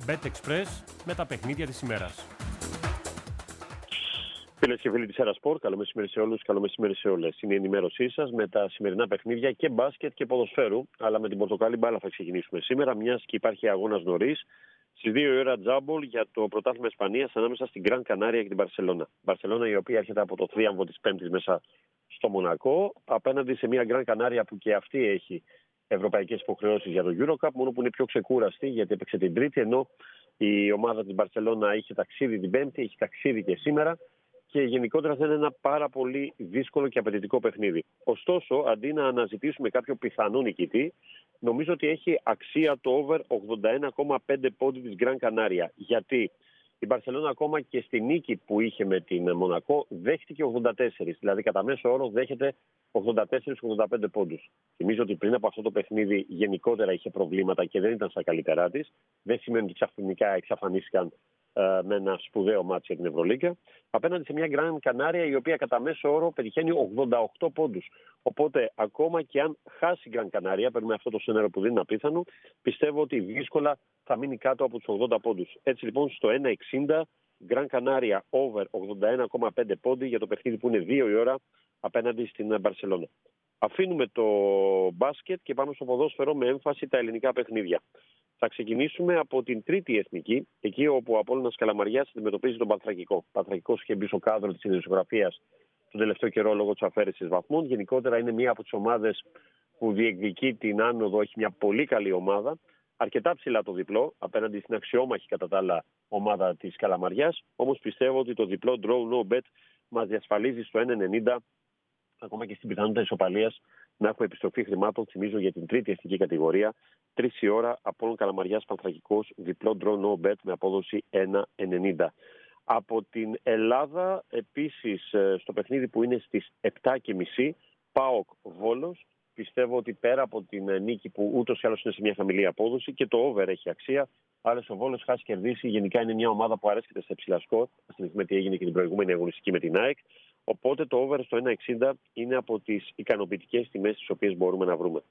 Bet Express με τα παιχνίδια της ημέρας. Φίλες και φίλοι της Έρα Σπορ, καλό μεσημέρι σε όλους, καλό μεσημέρι σε όλες. Είναι η ενημέρωσή σας με τα σημερινά παιχνίδια και μπάσκετ και ποδοσφαίρου. Αλλά με την πορτοκάλη μπάλα θα ξεκινήσουμε σήμερα, μιας και υπάρχει αγώνας νωρίς. Στις 2 η ώρα τζάμπολ για το πρωτάθλημα Ισπανίας ανάμεσα στην Γκραν Κανάρια και την Μπαρσελόνα. Μπαρσελόνα η οποία έρχεται από το θρίαμβο της Πέμπτης μέσα στο Μονακό, απέναντι σε μια Γκραν Κανάρια που και αυτή έχει ευρωπαϊκές υποχρεώσεις για το EuroCup, μόνο που είναι πιο ξεκούραστη γιατί έπαιξε την Τρίτη, ενώ η ομάδα της Μπαρσελόνα είχε ταξίδι την Πέμπτη, έχει ταξίδι και σήμερα. Και γενικότερα θα είναι ένα πάρα πολύ δύσκολο και απαιτητικό παιχνίδι. Ωστόσο, αντί να αναζητήσουμε κάποιο πιθανό νικητή, νομίζω ότι έχει αξία το over 81,5 πόντι της Γκραν Κανάρια. Γιατί η Μπαρσελόνα ακόμα και στη νίκη που είχε με την Μονακό δέχτηκε 84. Δηλαδή κατά μέσο όρο δέχεται 84-85 πόντους. Θυμίζω ότι πριν από αυτό το παιχνίδι γενικότερα είχε προβλήματα και δεν ήταν στα καλύτερά της. Δεν σημαίνει ότι ξαφνικά εξαφανίστηκαν με ένα σπουδαίο μάτσο για την Ευρωλίγκα, απέναντι σε μια Γκραν Κανάρια η οποία κατά μέσο όρο πετυχαίνει 88 πόντους. Οπότε, ακόμα και αν χάσει η Γκραν Κανάρια, παίρνουμε αυτό το σενάριο που δεν είναι απίθανο, πιστεύω ότι δύσκολα θα μείνει κάτω από τους 80 πόντους. Έτσι λοιπόν, στο 1,60 Γκραν Κανάρια over 81,5 πόντι για το παιχνίδι που είναι 2 η ώρα απέναντι στην Μπαρσελόνα. Αφήνουμε το μπάσκετ και πάμε στο ποδόσφαιρο με έμφαση τα ελληνικά παιχνίδια. Θα ξεκινήσουμε από την τρίτη εθνική, εκεί όπου ο Απόλλωνας Καλαμαριάς αντιμετωπίζει τον Πανθρακικό. Ο Πανθρακικός είχε μπει στο κάδρο της ειδησιογραφίας τον τελευταίο καιρό λόγω της αφαίρεσης βαθμών. Γενικότερα είναι μία από τις ομάδες που διεκδικεί την άνοδο, έχει μια πολύ καλή ομάδα. Αρκετά ψηλά το διπλό, απέναντι στην αξιόμαχη κατά τα άλλα ομάδα της Καλαμαριάς. Όμως πιστεύω ότι το διπλό draw no bet μας διασφαλίζει στο 1,90, ακόμα και στην πιθανότητα ισοπαλίας, να έχουμε επιστροφή χρημάτων. Θυμίζω για την τρίτη εθνική κατηγορία. 3 η ώρα Απόλλων Καλαμαριάς Πανθρακικός, διπλό draw no bet με απόδοση 1,90. Από την Ελλάδα επίσης στο παιχνίδι που είναι στις 7.30 ΠΑΟΚ Βόλος. Πιστεύω ότι πέρα από την νίκη που ούτως ή άλλως είναι σε μια χαμηλή απόδοση και το over έχει αξία. Άρα ο Βόλος χάσει κερδίσει. Γενικά είναι μια ομάδα που αρέσκεται σε ψηλά σκορ. Ας θυμηθούμε τι έγινε και την προηγούμενη αγωνιστική με την ΑΕΚ. Οπότε το over στο 1,60 είναι από τις ικανοποιητικές τιμές τις οποίες μπορούμε να βρούμε.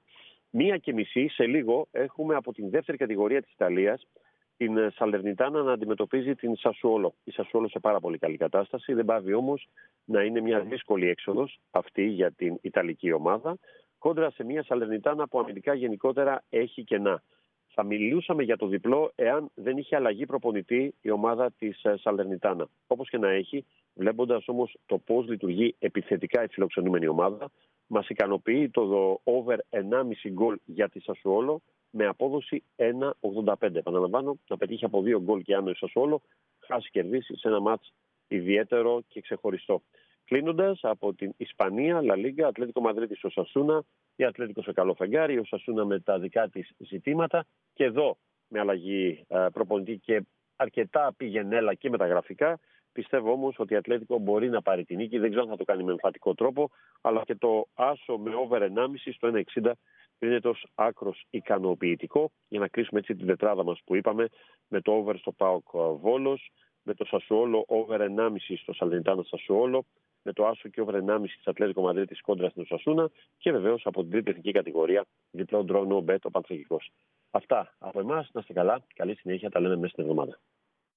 1.30 σε λίγο έχουμε από την δεύτερη κατηγορία της Ιταλίας την Σαλερνιτάνα να αντιμετωπίζει την Σασουόλο. Η Σασουόλο σε πάρα πολύ καλή κατάσταση. Δεν πάβει όμως να είναι μια δύσκολη έξοδος αυτή για την Ιταλική ομάδα. Κόντρα σε μια Σαλερνιτάνα που αμυντικά γενικότερα έχει κενά. Θα μιλούσαμε για το διπλό εάν δεν είχε αλλαγή προπονητή η ομάδα της Σαλερνιτάνα. Όπως και να έχει, βλέποντας όμως το πώς λειτουργεί επιθετικά η φιλοξενούμενη ομάδα, μας ικανοποιεί το over 1,5 γκολ για τη Σασουόλο με απόδοση 1,85. Επαναλαμβάνω, να πετύχει από 2 γκολ και άνω η Σασουόλο, χάσει κερδίσει σε ένα μάτς ιδιαίτερο και ξεχωριστό. Κλείνοντας από την Ισπανία, Λα Λίγκα, Ατλέτικο Μαδρίτης ο Σασούνα, η Ατλέτικο σε καλό φεγγάρι, ο Σασούνα με τα δικά της ζητήματα και εδώ με αλλαγή προπονητή και αρκετά πηγενέλα και μεταγραφικά. Πιστεύω όμως ότι η Ατλέτικο μπορεί να πάρει την νίκη, δεν ξέρω αν θα το κάνει με εμφατικό τρόπο, αλλά και το άσο με over 1,5 στο 1,60 κρίνεται ως άκρος ικανοποιητικό για να κλείσουμε έτσι την τετράδα μας που είπαμε με το over στο ΠΑΟΚ Βόλος, με το Σασουόλο over 1,5 στο Σαλερνιτάνα Σασουόλο, με το άσο και over 1,5 της Ατλέτικο Μαδρίτης κόντρα στην Οσασούνα και βεβαίως από την τρίτη εθνική κατηγορία διπλό draw no bet ο Πανθρακικός. Αυτά από εμάς, να είστε καλά, καλή συνέχεια, τα λέμε μέσα στην εβδομάδα.